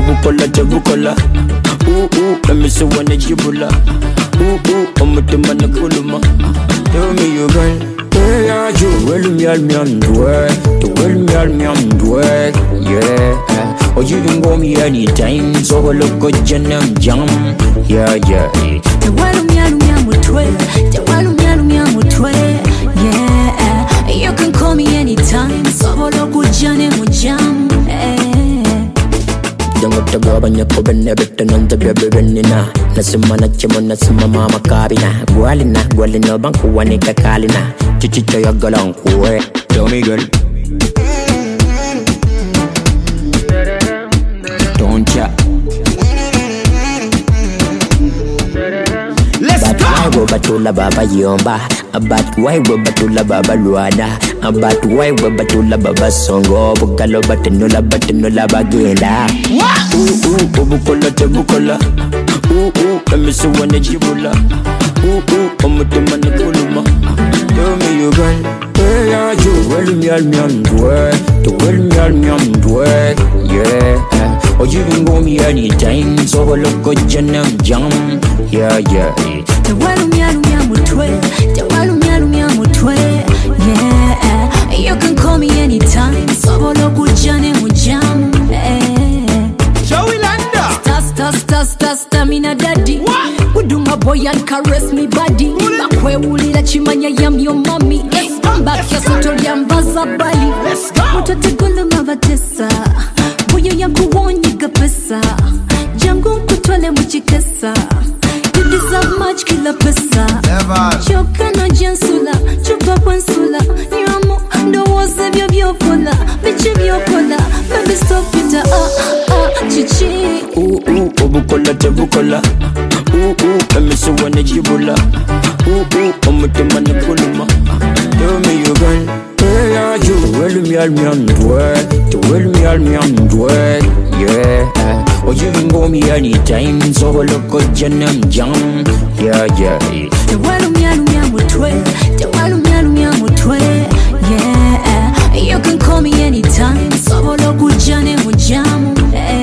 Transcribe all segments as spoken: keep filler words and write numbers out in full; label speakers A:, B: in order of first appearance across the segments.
A: Bukola Jabukola. Ooh, ooh, let me see one that you pull up. Ooh, ooh, I'm with the man of Kuluma. Tell me you girl. Yeah, you will me all me on the way. You will me all me on the way. Yeah. Or you can go me anytime. So I look good, Janam Jam. Yeah, yeah.
B: You will me all me on the way. You will me all me on the way. Yeah. You can call me anytime. So I look good, Janam Jam.
A: Don't go to go on your cover, never turn on the baby renina. Nasimana Chimona Sima Mama Cabina. Gualina, Gualino Banco, Wanika Kalina. Chichito Yagalong, where? Tell me, girl. Don't ya?
C: Let's
A: go! Why go Batula Baba Yomba? About why go Batula Baba Luada? About why go Batula Baba Songo? Bukalo Batanula Batanula Bagenda.
C: What?
A: Ooh, ooh, Bukola Jabukola. Ooh, ooh, let me see one that you pull up. Ooh, ooh, I'm with the man of Kuluma. Tell me you girl. Yeah, you will me all me on the way. You will me all me on the way. Yeah. Or you can go me anytime. So I look good, Janam Jam. Yeah, yeah.
B: You will me all me on the way. You will me all me on the way. Yeah. You can call me anytime. So I look good, Janam Jam.
C: Joey Landa.
B: Star, star, star, star, stamina daddy. What? Do my boy and caress me body. Back where we let you man, I am your mommy. Come back here, so to Yambaza Bali.
C: Let's go.
B: What to go to Mavatessa? Boy, you go on, you got pesa. Jango kutwale muchikesa. You deserve much killer pesa. Choka no jansula, chupa pansula. Nyamo, no was a bio pola. Bitch, bio pola. Baby, stop it, ah, ah, chichi.
A: Ooh, ooh, Bukola Jabukola. Ooh, ooh, let me see one that you pull up. Ooh, ooh, I'm with the man of Kuluma. Tell me you girl. Yeah, you will me all me on the way. You will me all me on the way. Yeah. Or you can go me anytime. So I look good, Janam Jam. Yeah, yeah.
B: You will me all me on the way. You will me all me on the way. Yeah. You can call me anytime. So I look good, Janam Jam.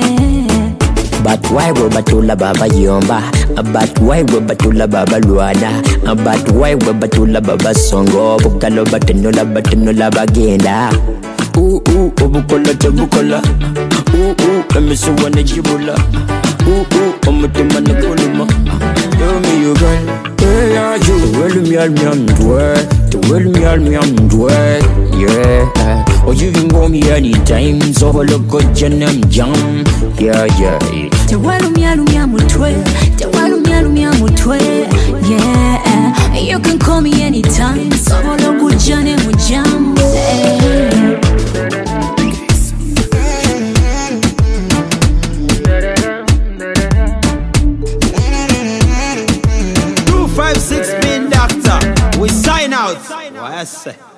A: But why go Batula Baba Yomba? But why go Batula Baba Luada? But why go Batula Baba Songo? Bukalo Batanula Batanula Bagenda. Ooh, ooh, Bukola Jabukola. Ooh, ooh, let me see one that you pull up. Ooh, ooh, I'm with the man of Kuluma. Tell me you girl. Yeah, you will me all me on the way. You will me all me on the way. Yeah. Or you can go me anytime. So I look good, Janam Jam. Yeah, yeah.
B: You will me all me on the way. You will me all me on the way. Yeah. You can call me anytime. So I look good, Janam Jam.
C: Five, six, Bin Doctor. We sign out. What I say?